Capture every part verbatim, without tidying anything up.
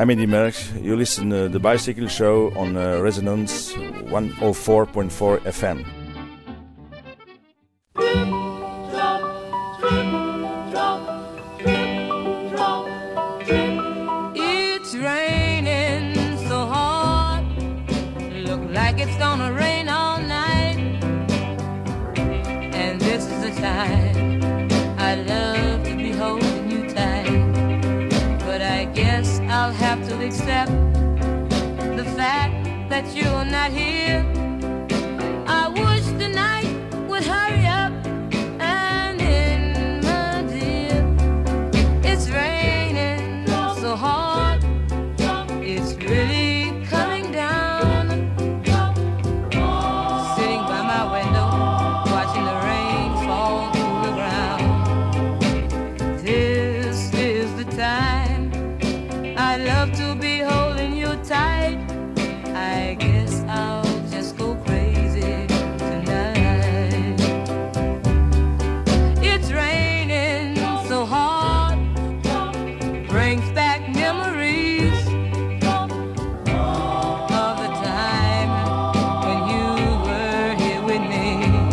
I'm Eddie Merckx. You listen to The Bicycle Show on uh, Resonance one oh four point four F M. It's raining so hard, look like it's gonna rain all night. And this is the time I love to be holding you tight. But I guess I'll have to accept the fact that you're not here. I wish the night would hurry up and end, my dear. It's raining so hard, it's really coming down. Sitting by my window, watching the rain fall to the ground. This is the time I love to be holding you tight. I guess I'll just go crazy tonight. It's raining so hard, brings back memories of the time when you were here with me,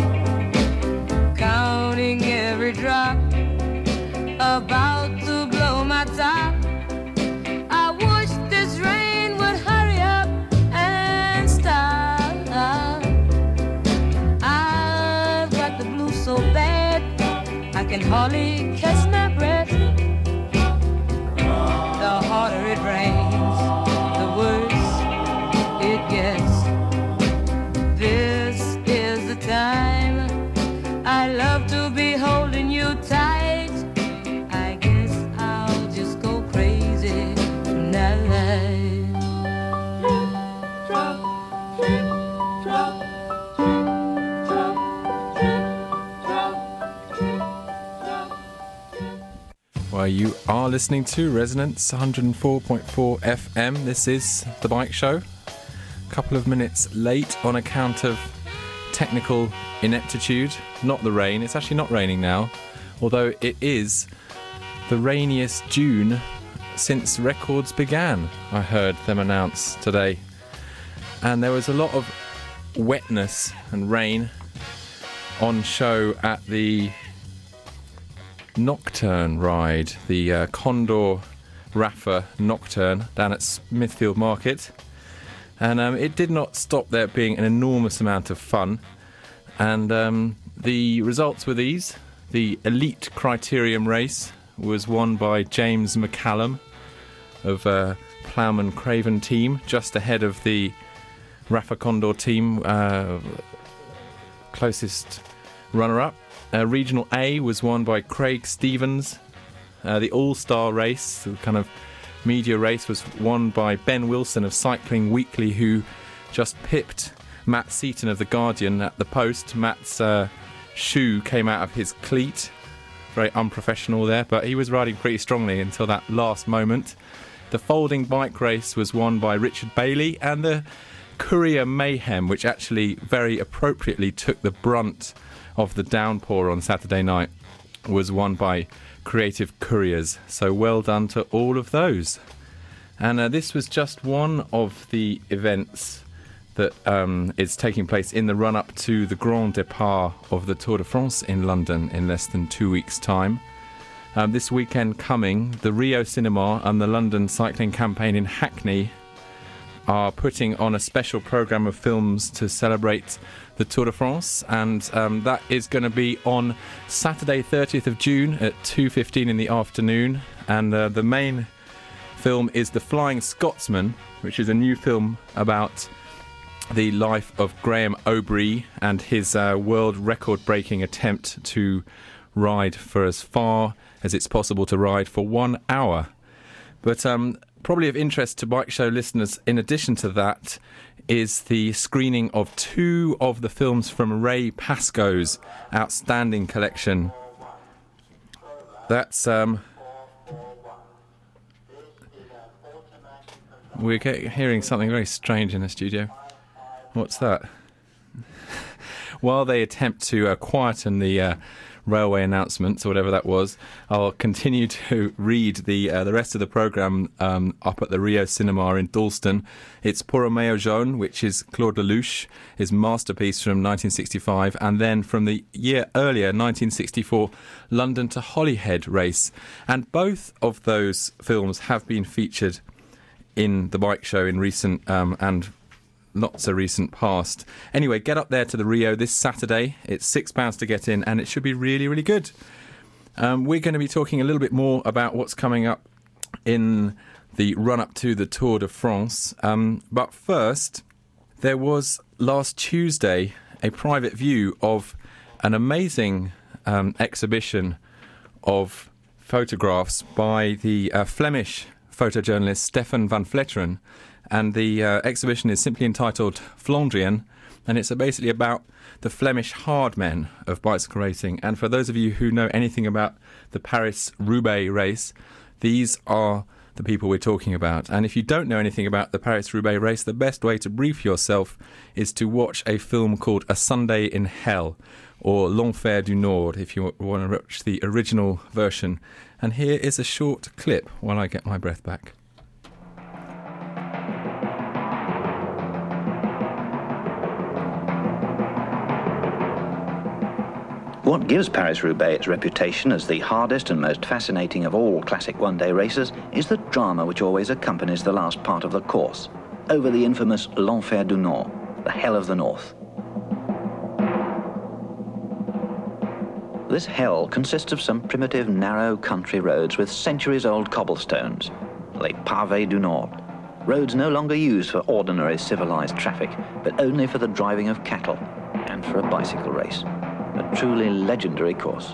counting every drop about to blow my top. I wish this rain would hurry up and stop. I've got the blues so bad I can hardly catch my breath. The harder it rains, the worse it gets. This is the time I love to be holding you tight. I guess I'll just go crazy tonight. Well, you are listening to Resonance one oh four point four F M. This is The Bike Show. A couple of minutes late on account of technical ineptitude. Not the rain. It's actually not raining now, although it is the rainiest June since records began, I heard them announce today. And there was a lot of wetness and rain on show at the Nocturne ride, the uh, Condor Rapha Nocturne down at Smithfield Market. And um, it did not stop there being an enormous amount of fun. And um, the results were these. The Elite Criterium race was won by James McCallum of uh, Ploughman Craven team, just ahead of the Rapha Condor team, uh, closest runner-up. Uh, Regional A was won by Craig Stevens. Uh, the All-Star race, the kind of media race, was won by Ben Wilson of Cycling Weekly, who just pipped Matt Seaton of The Guardian at the post. Matt's uh, shoe came out of his cleat. Very unprofessional there, but he was riding pretty strongly until that last moment. The folding bike race was won by Richard Bailey, and the Courier Mayhem, which actually very appropriately took the brunt of the downpour on Saturday night, was won by Creative Couriers. So well done to all of those. And uh, this was just one of the events that um, is taking place in the run-up to the Grand Départ of the Tour de France in London in less than two weeks' time. Um, this weekend coming, the Rio Cinema and the London Cycling Campaign in Hackney are putting on a special programme of films to celebrate the Tour de France, and um, that is going to be on Saturday thirtieth of June at two fifteen in the afternoon. And uh, the main film is The Flying Scotsman, which is a new film about the life of Graham O'Brien and his uh, world record-breaking attempt to ride for as far as it's possible to ride for one hour. But um, probably of interest to Bike Show listeners, in addition to that, is the screening of two of the films from Ray Pascoe's outstanding collection. That's... Um, we're hearing something very strange in the studio. What's that? while they attempt to uh, quieten the uh, railway announcements or whatever that was, I'll continue to read the uh, the rest of the programme um, up at the Rio Cinema in Dalston. It's Pour un maillot jaune, which is Claude Lelouch, his masterpiece from nineteen sixty-five, and then from the year earlier, nineteen sixty-four, London to Holyhead race. And both of those films have been featured in the bike show in recent um, and not so recent past. Anyway, get up there to the Rio this Saturday. It's six pounds to get in, and it should be really, really good. Um, we're going to be talking a little bit more about what's coming up in the run-up to the Tour de France. Um, but first, there was last Tuesday a private view of an amazing um, exhibition of photographs by the uh, Flemish photojournalist Stefan van Vletteren. And the uh, exhibition is simply entitled Flandrien, and it's basically about the Flemish hard men of bicycle racing. And for those of you who know anything about the Paris-Roubaix race, these are the people we're talking about. And if you don't know anything about the Paris-Roubaix race, the best way to brief yourself is to watch a film called A Sunday in Hell, or L'Enfer du Nord, if you want to watch the original version. And here is a short clip while I get my breath back. What gives Paris-Roubaix its reputation as the hardest and most fascinating of all classic one-day races is the drama which always accompanies the last part of the course, over the infamous L'Enfer du Nord, the Hell of the North. This hell consists of some primitive, narrow country roads with centuries-old cobblestones, les pavés du Nord, roads no longer used for ordinary civilized traffic, but only for the driving of cattle and for a bicycle race. A truly legendary course.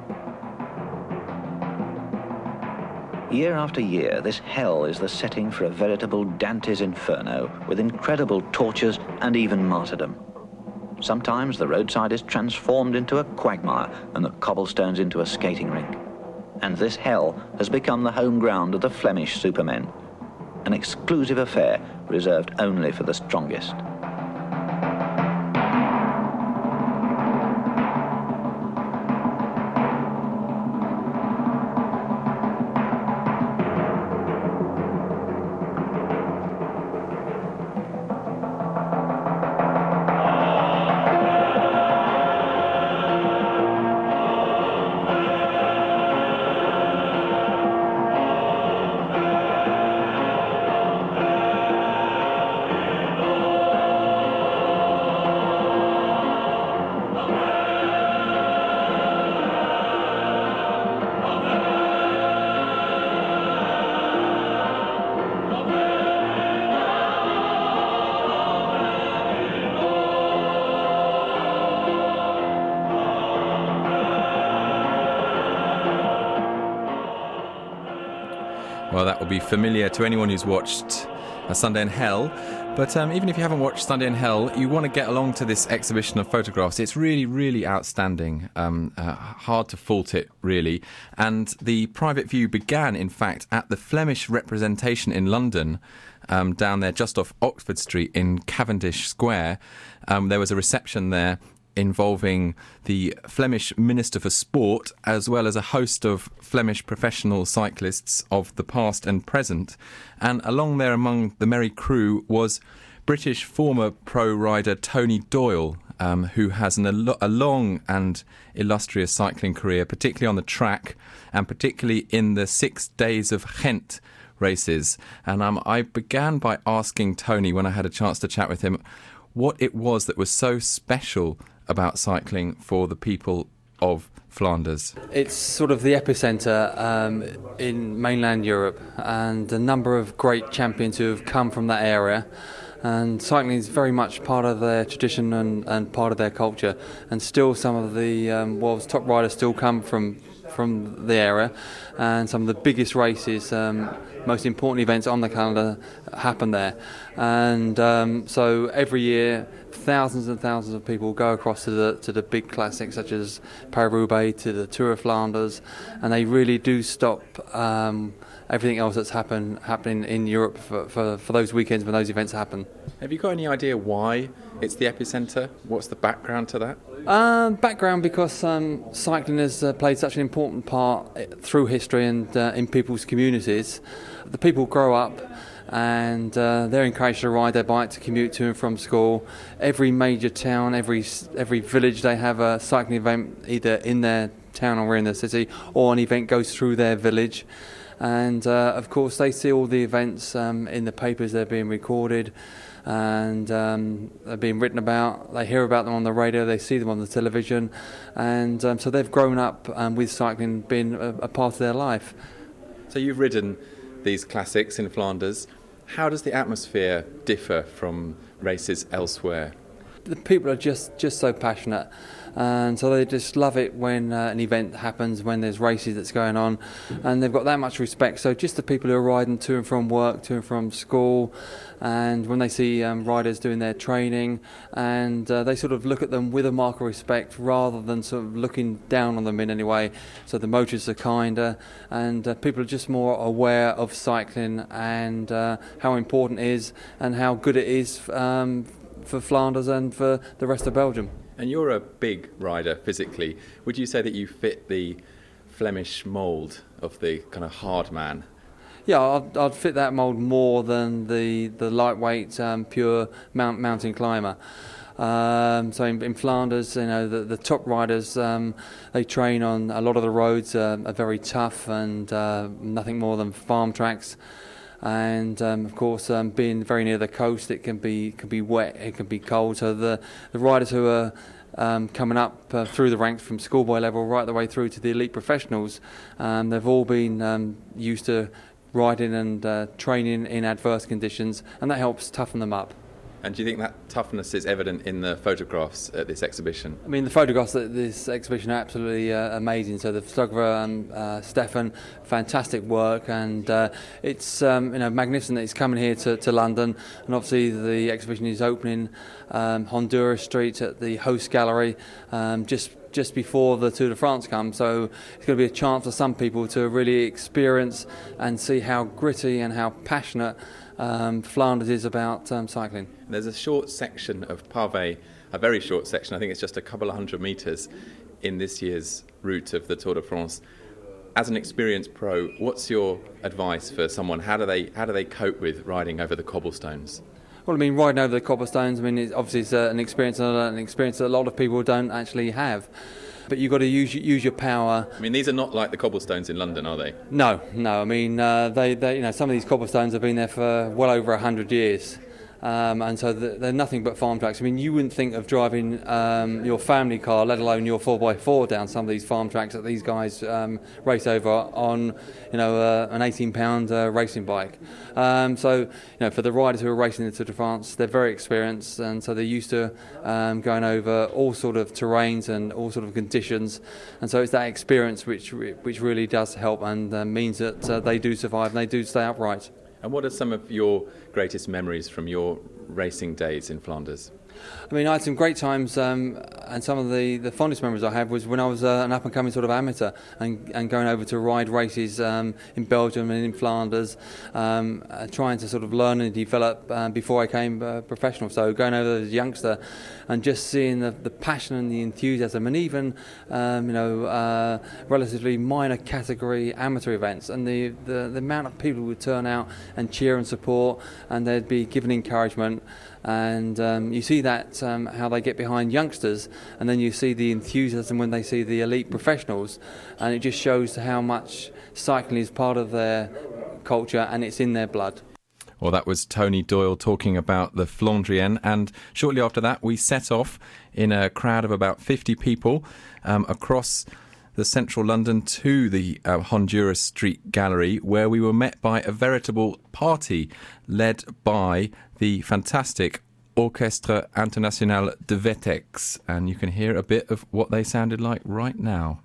Year after year, this hell is the setting for a veritable Dante's Inferno, with incredible tortures and even martyrdom. Sometimes the roadside is transformed into a quagmire and the cobblestones into a skating rink. And this hell has become the home ground of the Flemish supermen, an exclusive affair reserved only for the strongest. Well, that will be familiar to anyone who's watched A Sunday in Hell. But um, even if you haven't watched Sunday in Hell, you want to get along to this exhibition of photographs. It's really, really outstanding. Um, uh, hard to fault it, really. And the private view began, in fact, at the Flemish representation in London, um, down there just off Oxford Street in Cavendish Square. Um, there was a reception there involving the Flemish Minister for Sport, as well as a host of Flemish professional cyclists of the past and present. And along there among the merry crew was British former pro rider Tony Doyle, um, who has an, a long and illustrious cycling career, particularly on the track and particularly in the Six Days of Ghent races. And um, I began by asking Tony, when I had a chance to chat with him, what it was that was so special about cycling for the people of Flanders. It's sort of the epicentre um, in mainland Europe, and a number of great champions who have come from that area. And cycling is very much part of their tradition and, and part of their culture. And still, some of the um, world's top riders still come from from the area, and some of the biggest races, um, most important events on the calendar happen there. And um, so every year, thousands and thousands of people go across to the to the big classics such as Paris-Roubaix, to the Tour of Flanders, and they really do stop um, everything else that's happen, happening in Europe for, for, for those weekends when those events happen. Have you got any idea why it's the epicentre? What's the background to that? Um, background because um, cycling has uh, played such an important part through history and uh, in people's communities. The people grow up and uh, they're encouraged to ride their bike to commute to and from school. Every major town, every every village, they have a cycling event either in their town or in their city, or an event goes through their village. And uh, of course they see all the events um, in the papers, they're being recorded and um, they're being written about. They hear about them on the radio, they see them on the television, and um, so they've grown up um, with cycling being a, a part of their life. So you've ridden these classics in Flanders. How does the atmosphere differ from races elsewhere? The people are just, just so passionate, and so they just love it when uh, an event happens, when there's races that's going on, and they've got that much respect. So just the people who are riding to and from work, to and from school, and when they see um, riders doing their training, and uh, they sort of look at them with a mark of respect rather than sort of looking down on them in any way. So the motorists are kinder, and uh, people are just more aware of cycling and uh, how important it is and how good it is um, for Flanders and for the rest of Belgium. And you're a big rider physically. Would you say that you fit the Flemish mould of the kind of hard man? Yeah, I'd, I'd fit that mould more than the, the lightweight, um, pure mount, mountain climber. Um, so in, in Flanders, you know, the, the top riders, um, they train on a lot of the roads uh, are very tough and uh, nothing more than farm tracks. And um, of course, um, being very near the coast, it can be can be wet, it can be cold. So the, the riders who are um, coming up uh, through the ranks from schoolboy level right the way through to the elite professionals, um, they've all been um, used to riding and uh, training in adverse conditions, and that helps toughen them up. And do you think that toughness is evident in the photographs at this exhibition? I mean, the photographs at this exhibition are absolutely uh, amazing. So the photographer, um, uh, Stefan, fantastic work, and uh, it's um, you know magnificent that he's coming here to, to London. And obviously, the exhibition is opening um, Honduras Street at the Host Gallery um, just. just before the Tour de France comes, so it's going to be a chance for some people to really experience and see how gritty and how passionate um, Flanders is about um, cycling. There's a short section of pavé, a very short section, I think it's just a couple of hundred metres in this year's route of the Tour de France. As an experienced pro, what's your advice for someone? How do they how do they cope with riding over the cobblestones? Well, I mean, riding over the cobblestones, I mean, it's obviously it's uh, an experience, uh, an experience that a lot of people don't actually have. But you've got to use use your power. I mean, these are not like the cobblestones in London, are they? No, no. I mean, uh, they, they, you know, some of these cobblestones have been there for well over a hundred years. Um, and so they're nothing but farm tracks. I mean, you wouldn't think of driving um, your family car, let alone your four by four, down some of these farm tracks that these guys um, race over on, you know, uh, an eighteen pound uh, racing bike. Um, so, you know, for the riders who are racing the Tour de France, they're very experienced, and so they're used to um, going over all sort of terrains and all sort of conditions. And so it's that experience which which really does help and uh, means that uh, they do survive and they do stay upright. And what are some of your greatest memories from your racing days in Flanders? I mean, I had some great times, um, and some of the, the fondest memories I have was when I was uh, an up-and-coming sort of amateur and, and going over to ride races um, in Belgium and in Flanders, um, uh, trying to sort of learn and develop uh, before I became uh, professional. So going over as a youngster and just seeing the, the passion and the enthusiasm, and even um, you know uh, relatively minor category amateur events, and the, the, the amount of people who would turn out and cheer and support, and they'd be given encouragement. And um, you see that um, how they get behind youngsters, and then you see the enthusiasm when they see the elite professionals, and it just shows how much cycling is part of their culture and it's in their blood. Well, that was Tony Doyle talking about the Flandrienne, and shortly after that we set off in a crowd of about fifty people um, across the central London to the uh, Honduras Street Gallery, where we were met by a veritable party led by the fantastic Orchestre International de Vetex, and you can hear a bit of what they sounded like right now.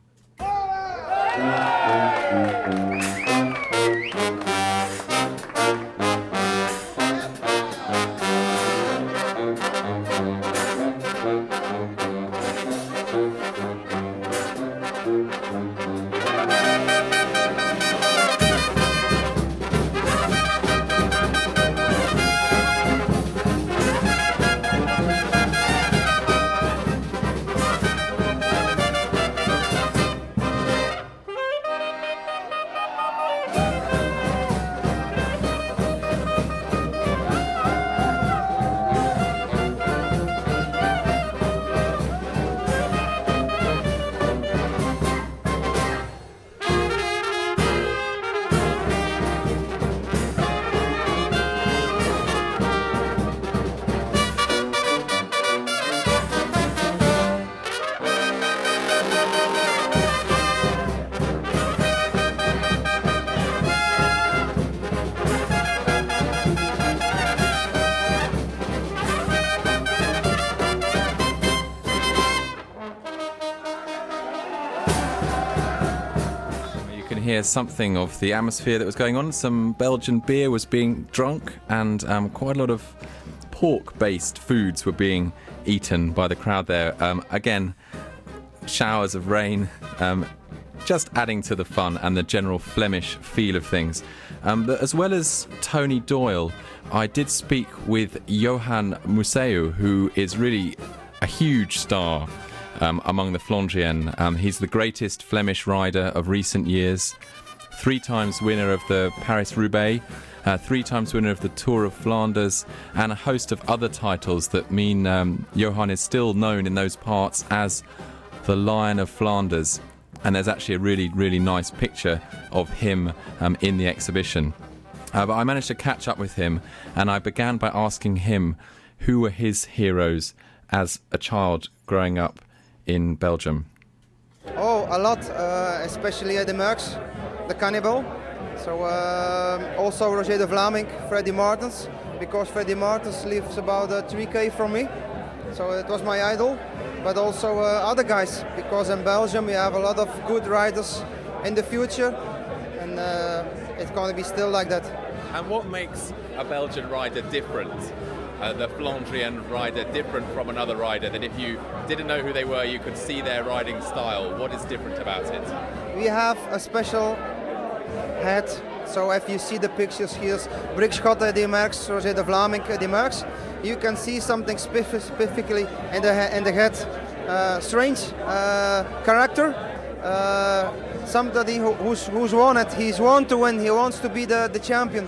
hear something of the atmosphere that was going on. Some Belgian beer was being drunk, and um, quite a lot of pork-based foods were being eaten by the crowd there. Um, again, showers of rain, um, just adding to the fun and the general Flemish feel of things. Um, but as well as Tony Doyle, I did speak with Johan Museeuw, who is really a huge star um, among the Flandrians. Um, he's the greatest Flemish rider of recent years, three times winner of the Paris-Roubaix, uh, three times winner of the Tour of Flanders, and a host of other titles that mean um, Johan is still known in those parts as the Lion of Flanders. And there's actually a really, really nice picture of him um, in the exhibition. Uh, but I managed to catch up with him, and I began by asking him who were his heroes as a child growing up in Belgium. Oh, a lot, uh, especially Eddy Merckx, the cannibal. So um, also Roger de Vlaming, Freddy Martens, because Freddy Martens lives about uh, three K from me. So it was my idol. But also uh, other guys, because in Belgium we have a lot of good riders in the future, and uh, it's going to be still like that. And what makes a Belgian rider different, uh, the Flandrian rider different from another rider, that if you didn't know who they were, you could see their riding style? What is different about it? We have a special head. So if you see the pictures here, Brik Schotte, Eddy Merckx, Roger de Vlaming, Eddy Merckx, you can see something specifically in the in the head. Uh, strange uh, character. Uh, somebody who, who's who's won it. He's won to win. He wants to be the, the champion.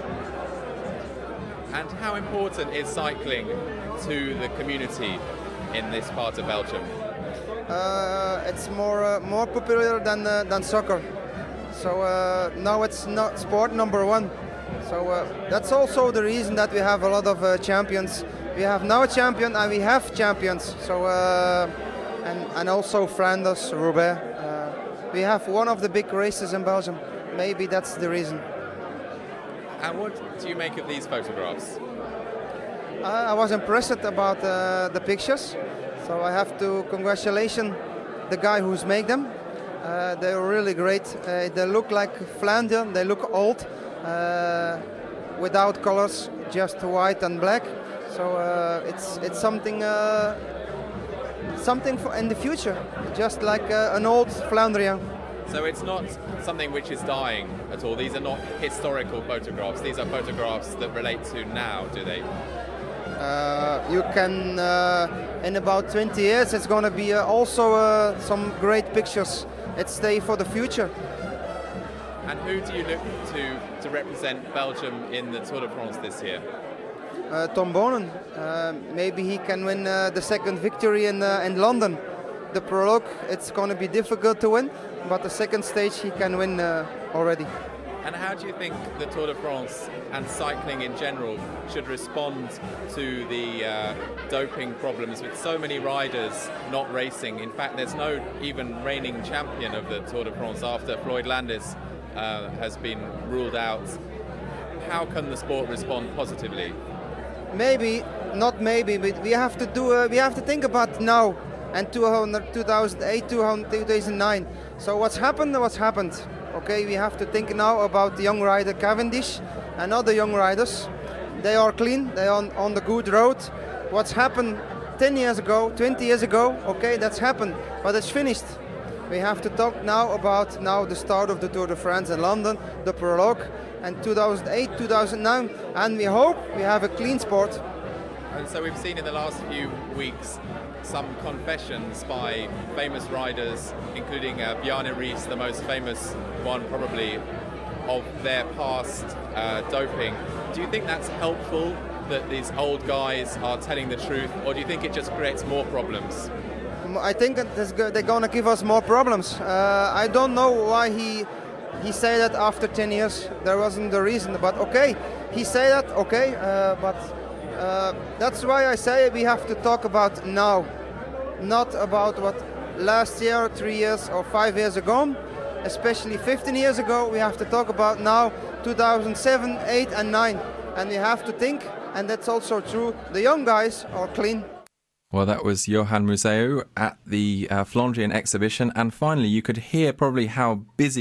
And how important is cycling to the community in this part of Belgium? Uh, it's more uh, more popular than uh, than soccer. So uh, now it's not sport number one. So uh, that's also the reason that we have a lot of uh, champions. We have now a champion and we have champions. So uh, and and also Flanders, Roubaix. Uh, we have one of the big races in Belgium. Maybe that's the reason. And what do you make of these photographs? Uh, I was impressed about uh, the pictures. So I have to congratulate the guy who's made them. Uh, they're really great. Uh, they look like Flanders. They look old, uh, without colors, just white and black. So uh, it's it's something uh, something for in the future, just like uh, an old Flandrian. So it's not something which is dying at all. These are not historical photographs. These are photographs that relate to now, do they? Uh, you can, uh, in about twenty years, it's going to be uh, also uh, some great pictures. It's stay for the future. And who do you look to to represent Belgium in the Tour de France this year? Uh, Tom Bonen. Uh, maybe he can win uh, the second victory in uh, in London. The prologue, it's going to be difficult to win, but the second stage he can win uh, already. And how do you think the Tour de France and cycling in general should respond to the uh, doping problems with so many riders not racing? In fact, there's no even reigning champion of the Tour de France after Floyd Landis uh, has been ruled out. How can the sport respond positively? Maybe, not maybe, but we have to do. Uh, we have to think about now and two thousand eight, two thousand nine. So what's happened? What's happened? Okay, we have to think now about the young rider Cavendish and other young riders. They are clean, they are on, on the good road. What's happened ten years ago, twenty years ago, okay, that's happened, but it's finished. We have to talk now about now the start of the Tour de France in London, the prologue, and two thousand eight, two thousand nine, and we hope we have a clean sport. And so we've seen in the last few weeks some confessions by famous riders, including uh, Bjarne Riis, the most famous one probably, of their past uh, doping. Do you think that's helpful, that these old guys are telling the truth, or do you think it just creates more problems? I think that they're going to give us more problems. Uh, I don't know why he he said that after ten years. There wasn't the reason, but okay, he said that, okay, uh, but uh, that's why I say we have to talk about now, not about what last year, three years or five years ago, especially fifteen years ago. We have to talk about now, two thousand seven, eight and nine, and we have to think, and that's also true, the young guys are clean. Well, that was Johan Museeuw at the uh, Flandrian exhibition, and finally you could hear probably how busy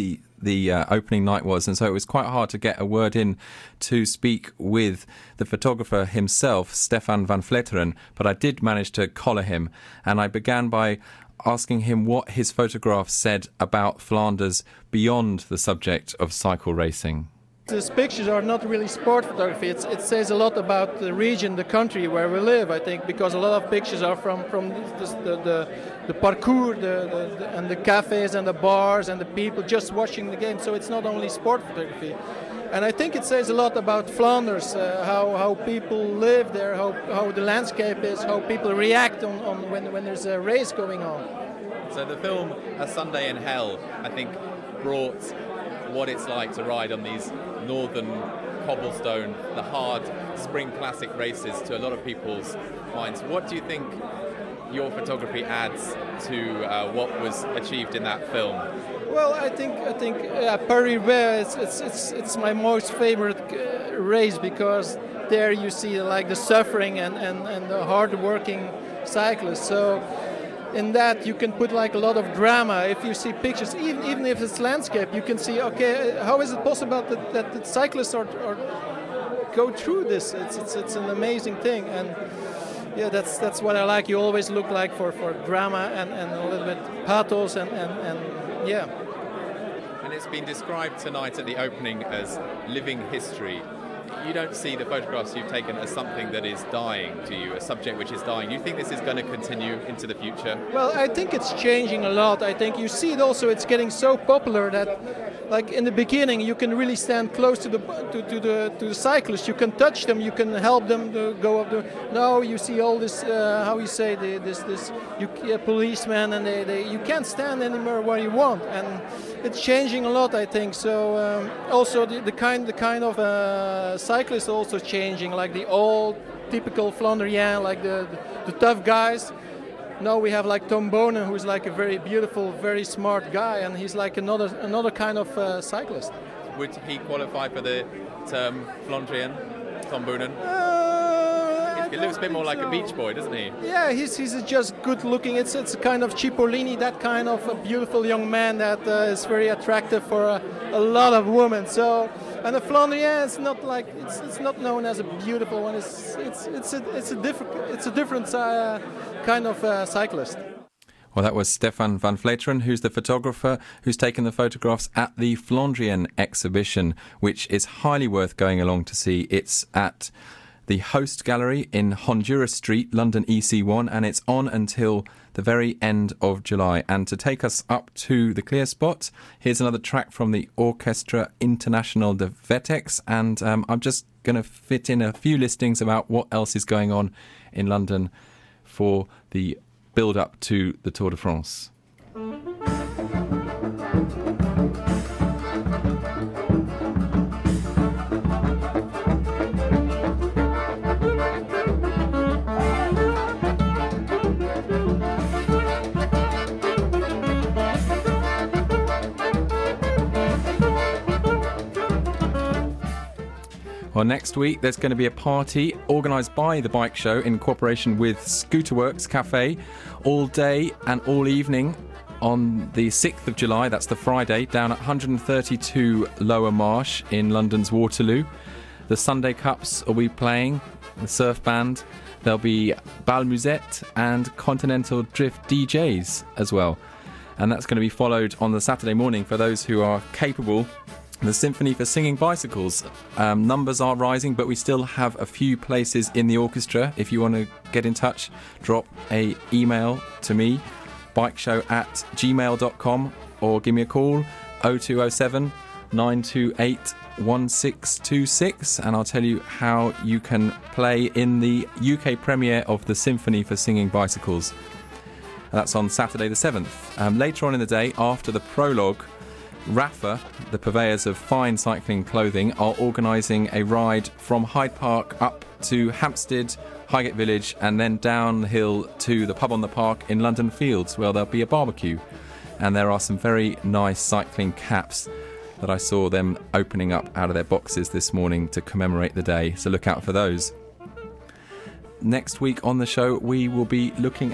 the uh, opening night was, and so it was quite hard to get a word in to speak with the photographer himself, Stefan van Vletteren, but I did manage to collar him, and I began by asking him what his photographs said about Flanders beyond the subject of cycle racing. These pictures are not really sport photography. It's, it says a lot about the region, the country where we live, I think, because a lot of pictures are from, from the, the, the, the parcours the, the, the, and the cafes and the bars and the people just watching the game. So it's not only sport photography. And I think it says a lot about Flanders, uh, how, how people live there, how, how the landscape is, how people react on, on when, when there's a race going on. So the film A Sunday in Hell, I think, brought what it's like to ride on these northern cobblestone, the hard spring classic races to a lot of people's minds. What do you think your photography adds to uh, what was achieved in that film? Well, I think I think uh, Paris-Roubaix it's, it's it's it's my most favorite uh, race, because there you see like the suffering and, and, and the hard-working cyclists. So in that you can put like a lot of drama. If you see pictures, even even if it's landscape, you can see, okay, how is it possible that, that the cyclists are, are go through this? It's it's it's an amazing thing, and yeah, that's that's what I like. You always look like for, for drama and, and a little bit pathos and, and, and yeah. And it's been described tonight at the opening as living history. You don't see the photographs you've taken as something that is dying to you, a subject which is dying. Do you think this is going to continue into the future? Well, I think it's changing a lot. I think you see it also, it's getting so popular that, like in the beginning, you can really stand close to the to, to the to the cyclists. You can touch them, you can help them to go up the. Now you see all this, uh, how you say, the, this this you uh, policemen, and they, they you can't stand anymore where you want, and it's changing a lot, I think. So um, also the, the kind the kind of uh, cyclists also changing, like the old typical Flandrian, like the, the the tough guys. Now we have like Tom Bonen, who's like a very beautiful, very smart guy, and he's like another another kind of uh, cyclist. Would he qualify for the term Flandrian, Tom Bonen? Uh, he looks a bit more like so. a beach boy, doesn't he? Yeah, he's he's just good looking. It's it's a kind of Cipollini, that kind of a beautiful young man that uh, is very attractive for a, a lot of women. So. And the Flandrien is not like it's it's not known as a beautiful one. It's it's it's a it's a different it's a different uh, kind of uh, cyclist. Well, that was Stefan van Vletteren, who's the photographer who's taken the photographs at the Flandrien exhibition, which is highly worth going along to see. It's at the Host Gallery in Honduras Street, London E C one, and it's on until the very end of July. And to take us up to the clear spot, here's another track from the Orchestra International de Vetex, and um, I'm just going to fit in a few listings about what else is going on in London for the build-up to the Tour de France. Well, next week there's going to be a party organised by the Bike Show in cooperation with Scooterworks Cafe, all day and all evening on the sixth of July, that's the Friday, down at one thirty-two Lower Marsh in London's Waterloo. The Sunday Cups will be playing, the surf band, there'll be Bal Musette and Continental Drift D Js as well. And that's going to be followed on the Saturday morning for those who are capable. The Symphony for Singing Bicycles. Um, numbers are rising, but we still have a few places in the orchestra. If you want to get in touch, drop a email to me, bikeshow at gmail dot com, or give me a call, oh two oh seven, nine two eight, one six two six, and I'll tell you how you can play in the U K premiere of the Symphony for Singing Bicycles. That's on Saturday the seventh. Um, later on in the day, after the prologue, Rapha, the purveyors of fine cycling clothing, are organising a ride from Hyde Park up to Hampstead, Highgate Village, and then down the hill to the pub on the park in London Fields, where there'll be a barbecue. And there are some very nice cycling caps that I saw them opening up out of their boxes this morning to commemorate the day, so look out for those. Next week on the show, we will be looking at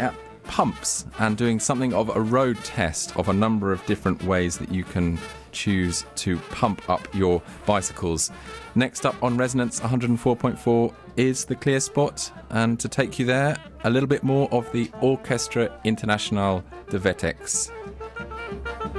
pumps and doing something of a road test of a number of different ways that you can choose to pump up your bicycles. Next up on Resonance one oh four point four is the Clear Spot, and to take you there, a little bit more of the Orchestra Internationale de Wettex.